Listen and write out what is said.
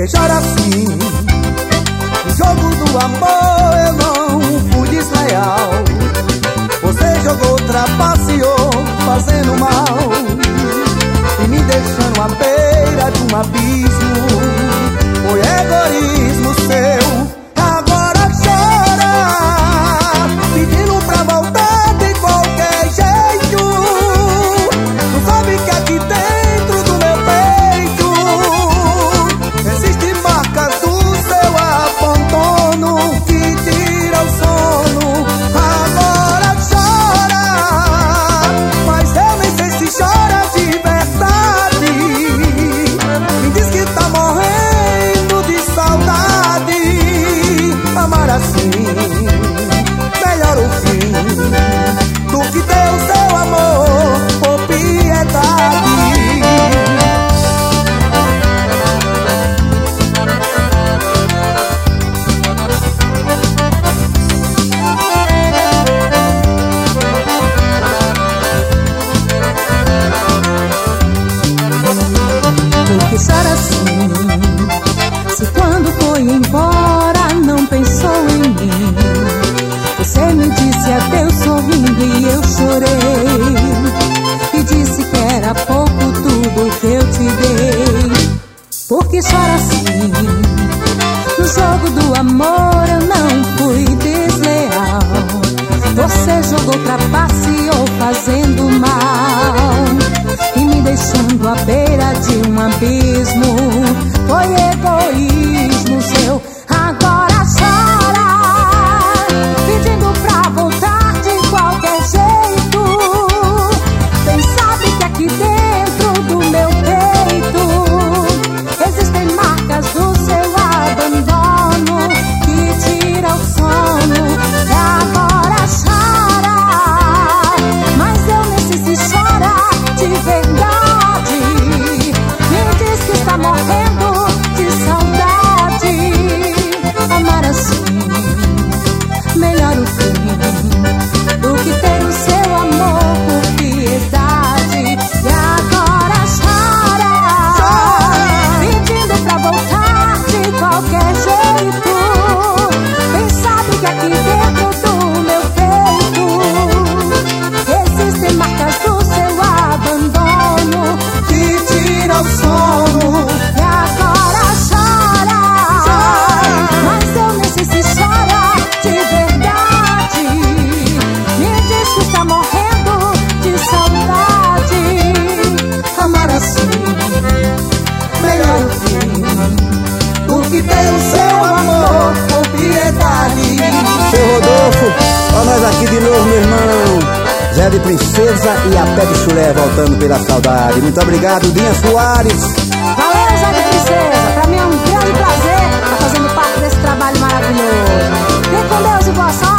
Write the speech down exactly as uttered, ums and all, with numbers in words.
que chora assim? No jogo do amor eu não fui desleal. Você jogou, trapaceou, fazendo mal e me deixando à beira de um abismo. Foi egoísmo seu. Agora chora, pedindo pra voltar de qualquer jeito. Não sabe que aqui dentro do meu peito existem marcas do seu abandono que tira o sono. Agora chora, mas eu nem sei se chora de verdade. Me diz que tá morrendo de saudade. Amar assim, melhor o fim do que ter o seu amor por piedade. Por que chora assim? Se quando foi embora não pensou em mim. Você me disse adeus sorrindo e eu chorei, e disse que era pouco tudo que eu te dei. Por que chora assim? No jogo do amor eu não fui desleal. Você jogou, trapaceou, fazendo mal e me deixando à beira de um abismo. Foi egoísmo seu. Agora chora, pedindo pra voltar de qualquer jeito. Bem sabe que aqui dentro do meu peito existem marcas do seu abandono que tira o sono. E agora chora, mas eu nem sei se chora de verdade. Me diz que está morrendo de saudade. Amar assim, melhor o fim do que ter o seu amor por piedade. E agora chora, pedindo pra voltar de qualquer jeito. Bem sabe que aqui dentro do meu peito existem marcas do seu abandono Que tira o sono. e agora chora, mas eu nem sei se chora de verdade. Me diz que está morrendo de saudade. Amar assim, melhor o fim do que ter o seu amor por piedade. Seu Rodolfo, ó nós aqui de novo, meu irmão. Zé de Princesa e a Pé de Chulé voltando pela saudade. Muito obrigado, Dinha Soares. Valeu, Zé de Princesa. Pra mim é um grande prazer estar fazendo parte desse trabalho maravilhoso. Fique com Deus e boa sorte.